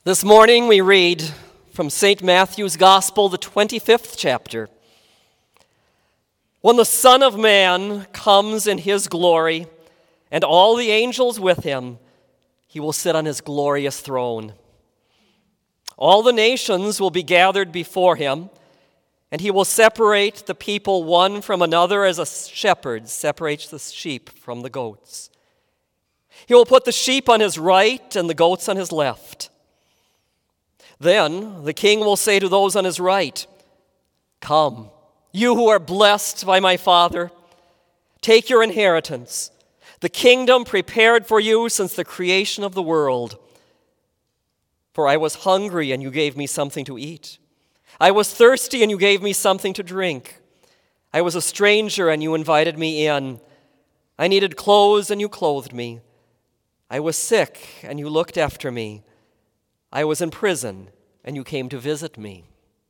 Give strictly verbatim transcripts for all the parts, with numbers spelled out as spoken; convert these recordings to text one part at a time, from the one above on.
This morning we read from Saint Matthew's Gospel, the twenty-fifth chapter. When the Son of Man comes in his glory, and all the angels with him, he will sit on his glorious throne. All the nations will be gathered before him, and he will separate the people one from another as a shepherd separates the sheep from the goats. He will put the sheep on his right and the goats on his left. Then the king will say to those on his right, "Come, you who are blessed by my Father, take your inheritance, the kingdom prepared for you since the creation of the world. For I was hungry, and you gave me something to eat. I was thirsty, and you gave me something to drink. I was a stranger, and you invited me in. I needed clothes, and you clothed me. I was sick, and you looked after me. I was in prison, and you came to visit me."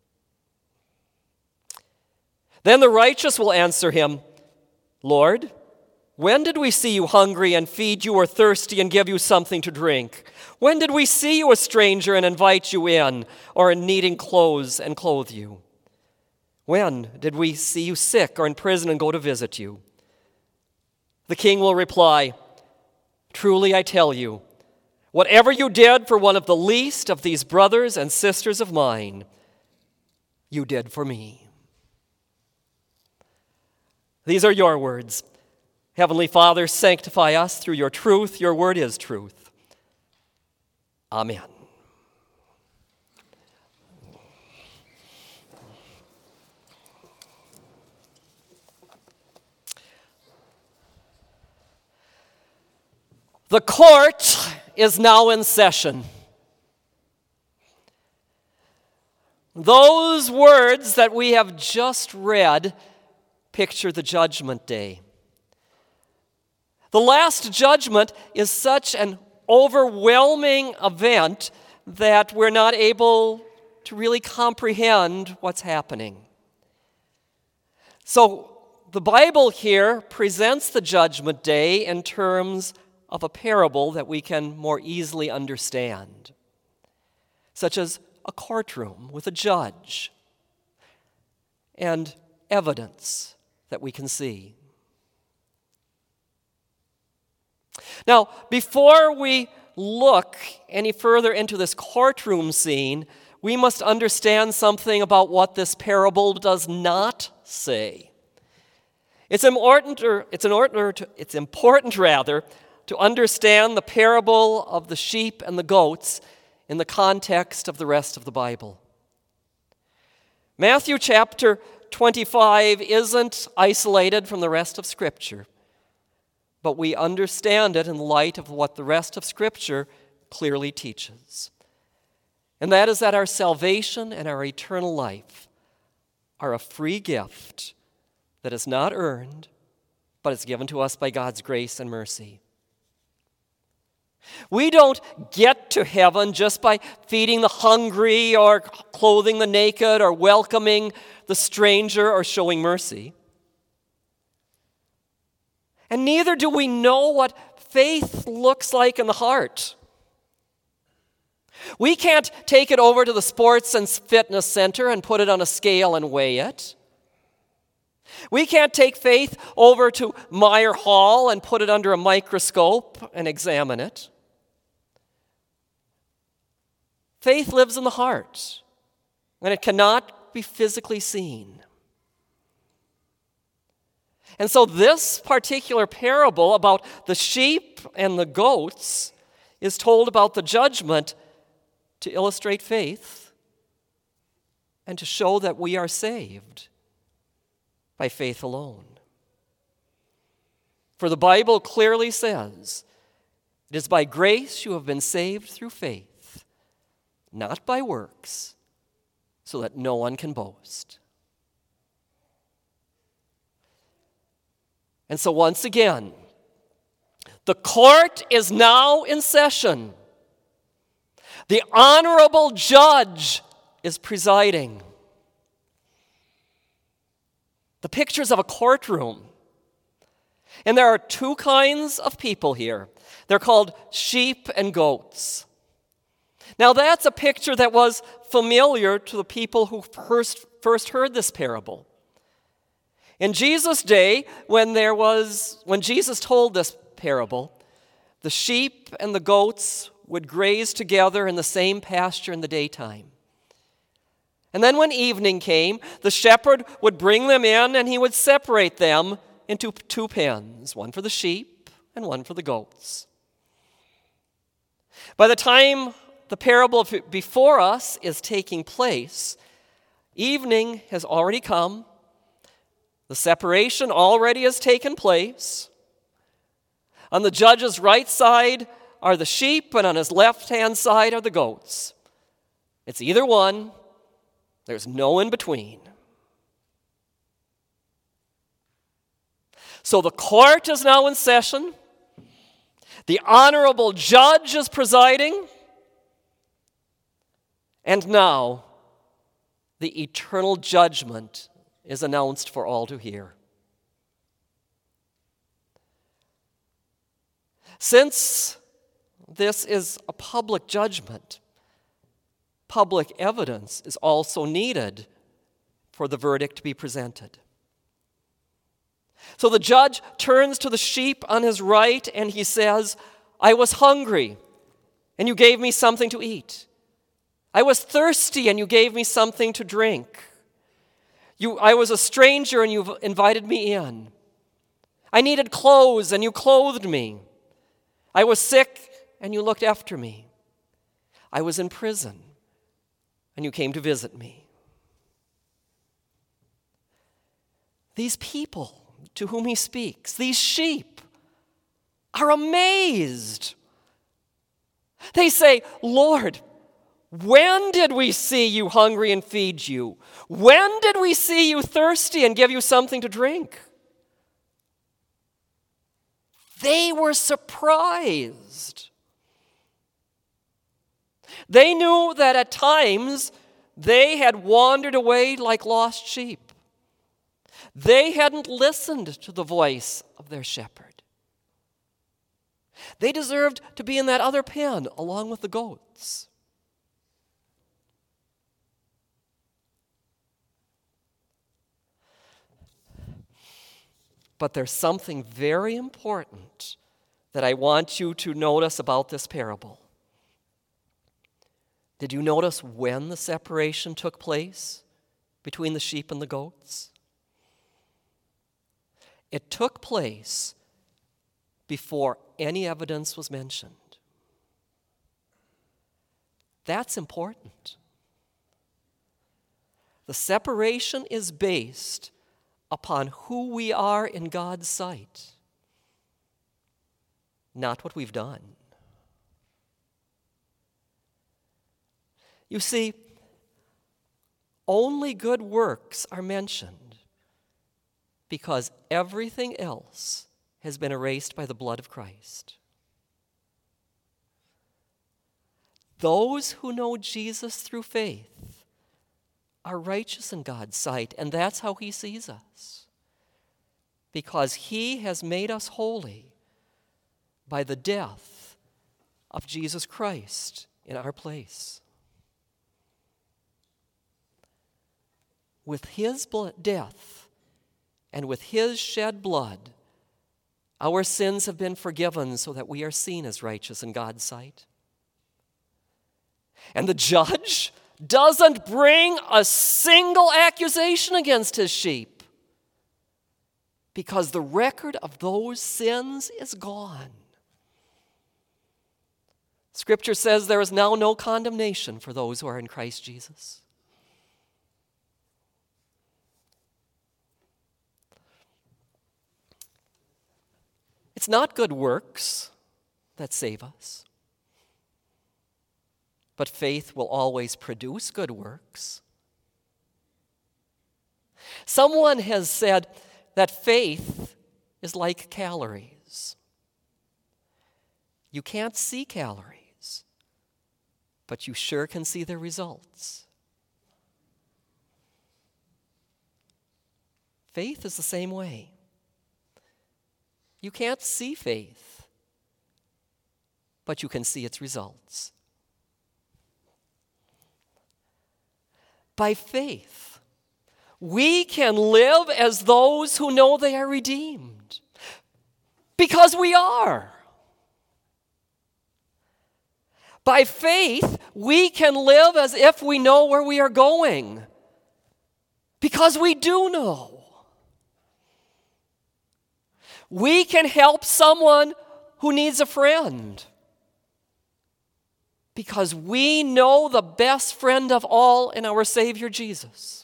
Then the righteous will answer him, "Lord, when did we see you hungry and feed you, or thirsty and give you something to drink? When did we see you a stranger and invite you in, or in needing clothes and clothe you? When did we see you sick or in prison and go to visit you?" The king will reply, "Truly I tell you, whatever you did for one of the least of these brothers and sisters of mine, you did for me." These are your words. Heavenly Father, sanctify us through your truth. Your word is truth. Amen. The court is now in session. Those words that we have just read picture the judgment day. The last judgment is such an overwhelming event that we're not able to really comprehend what's happening. So the Bible here presents the judgment day in terms of a parable that we can more easily understand, such as a courtroom with a judge and evidence that we can see. Now, before we look any further into this courtroom scene, we must understand something about what this parable does not say. It's important, or it's an order to, it's important rather, to understand the parable of the sheep and the goats in the context of the rest of the Bible. Matthew chapter twenty-five isn't isolated from the rest of Scripture, but we understand it in light of what the rest of Scripture clearly teaches. And that is that our salvation and our eternal life are a free gift that is not earned, but is given to us by God's grace and mercy. We don't get to heaven just by feeding the hungry or clothing the naked or welcoming the stranger or showing mercy. And neither do we know what faith looks like in the heart. We can't take it over to the sports and fitness center and put it on a scale and weigh it. We can't take faith over to Meyer Hall and put it under a microscope and examine it. Faith lives in the heart, and it cannot be physically seen. And so this particular parable about the sheep and the goats is told about the judgment to illustrate faith and to show that we are saved by faith alone. For the Bible clearly says, "It is by grace you have been saved through faith, not by works, so that no one can boast." And so once again, the court is now in session. The honorable judge is presiding. The pictures of a courtroom. And there are two kinds of people here. They're called sheep and goats. Now that's a picture that was familiar to the people who first, first heard this parable. In Jesus' day, when there was when Jesus told this parable, the sheep and the goats would graze together in the same pasture in the daytime. And then when evening came, the shepherd would bring them in and he would separate them into two pens, one for the sheep and one for the goats. By the time the parable before us is taking place, evening has already come. The separation already has taken place. On the judge's right side are the sheep, and on his left-hand side are the goats. It's either one. There's no in between. So the court is now in session. The honorable judge is presiding. And now, the eternal judgment is announced for all to hear. Since this is a public judgment, public evidence is also needed for the verdict to be presented. So the judge turns to the sheep on his right and he says, "I was hungry, and you gave me something to eat. I was thirsty, and you gave me something to drink. You, I was a stranger, and you invited me in. I needed clothes, and you clothed me. I was sick, and you looked after me. I was in prison, and you came to visit me." These people to whom he speaks, these sheep, are amazed. They say, "Lord, when did we see you hungry and feed you? When did we see you thirsty and give you something to drink?" They were surprised. They knew that at times they had wandered away like lost sheep. They hadn't listened to the voice of their shepherd. They deserved to be in that other pen along with the goats. But there's something very important that I want you to notice about this parable. Did you notice when the separation took place between the sheep and the goats? It took place before any evidence was mentioned. That's important. The separation is based upon who we are in God's sight, not what we've done. You see, only good works are mentioned because everything else has been erased by the blood of Christ. Those who know Jesus through faith are righteous in God's sight, and that's how he sees us, because he has made us holy by the death of Jesus Christ in our place. With his blood, death and with his shed blood, our sins have been forgiven so that we are seen as righteous in God's sight. And the judge doesn't bring a single accusation against his sheep because the record of those sins is gone. Scripture says there is now no condemnation for those who are in Christ Jesus. It's not good works that save us, but faith will always produce good works. Someone has said that faith is like calories. You can't see calories, but you sure can see their results. Faith is the same way. You can't see faith, but you can see its results. By faith, we can live as those who know they are redeemed. Because we are. By faith, we can live as if we know where we are going. Because we do know. We can help someone who needs a friend. Because we know the best friend of all in our Savior Jesus.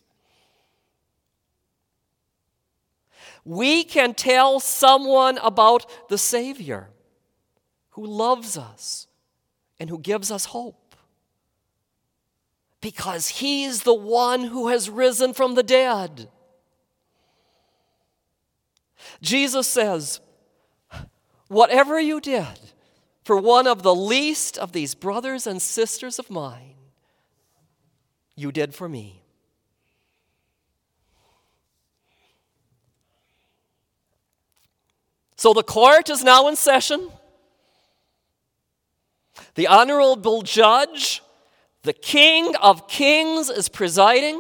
We can tell someone about the Savior who loves us and who gives us hope. Because He's the one who has risen from the dead. Jesus says, whatever you did for one of the least of these brothers and sisters of mine, you did for me. So the court is now in session. The honorable judge, the King of Kings, is presiding.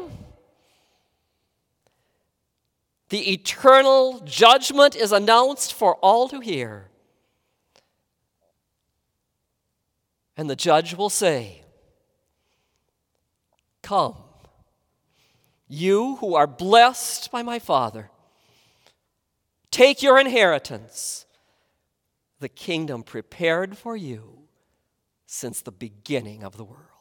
The eternal judgment is announced for all to hear. And the judge will say, come, you who are blessed by my Father, take your inheritance, the kingdom prepared for you since the beginning of the world.